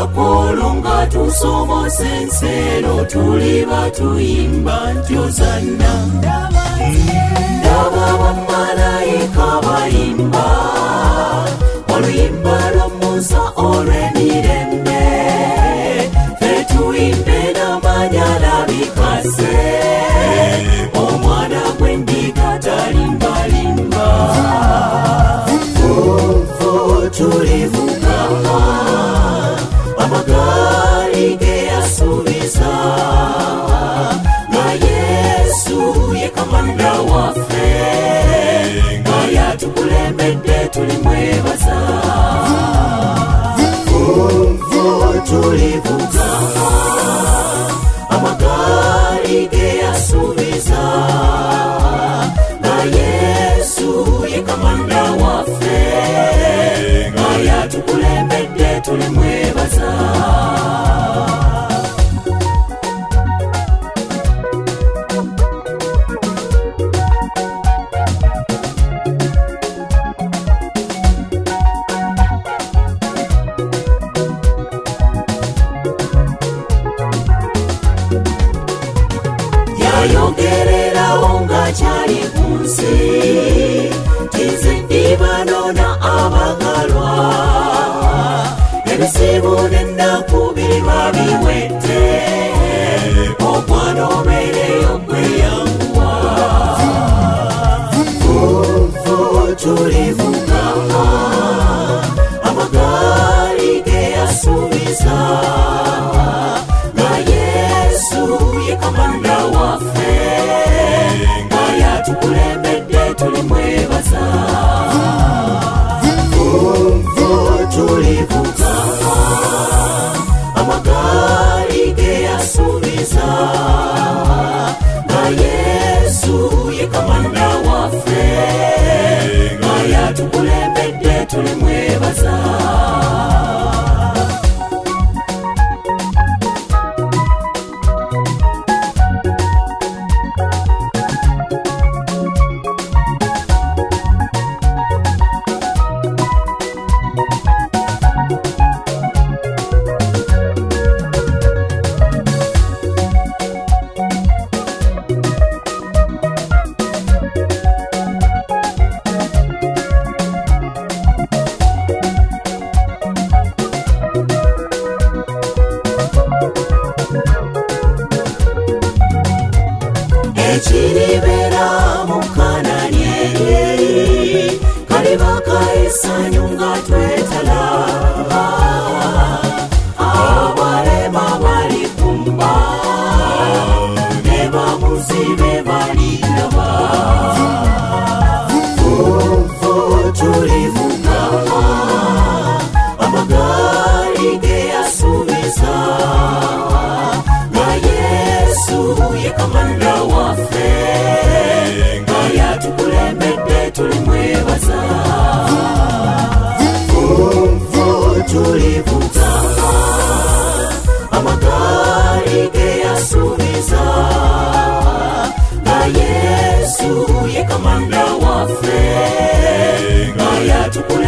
Apolo nga tusomose ensero tuliba tuyimba nti Hosana. Ndaba bamalayika bayimba oluyimba lwa Musa olw'emirembe, ffe tuyimbe n'amanyala bikase, omwana gw'endiga talimbalimba. Tulivuga amagaali ge yasuubiza, nga Yesu ye kamanda waffe, nga yatukulembedde tulimwebaza. Tulivuga amagaali ge yasuubiza, nga Yesu ye kamanda waffe, nga yatukulembedde tulimwebaza. Yayogererawo ng'akyali ku nsi, nze ndibanoona abagalwa, ebizibu n'ennaku biba biwedde, omwana obeereyo gweyanguwa. Tulivuga amagaali ge yasuubiza, nga Yesu ye kamanda waffe, nga yatukulembedde tulimwebaza. Tulivuga amagaali ge yasuubiza, nga Yesu ye kamanda waffe, nga yatukulembedde tulimwebaza. Ekiribera mu Kanani kaliba ka essanyu nga twetala, abalema bali kumba ne bamuzibe baliraba. Tulivuga amagaali ge yasuubiza, nga Yesu ye kamanda waffe, nga yatukulembedde tulimwebaza. Tulivuga amagaali ge yasuubiza, nga Yesu ye kamanda waffe, nga yatukulembedde